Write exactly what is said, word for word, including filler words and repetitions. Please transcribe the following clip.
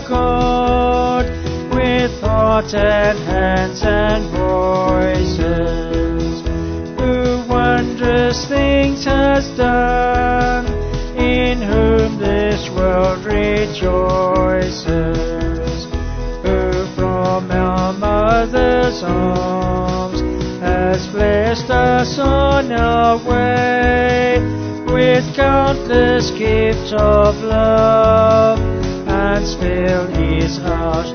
God, with heart and hands and voices, who wondrous things has done, in whom this world rejoices, who from our mother's arms has blessed us on our way with countless gifts of love, and still is our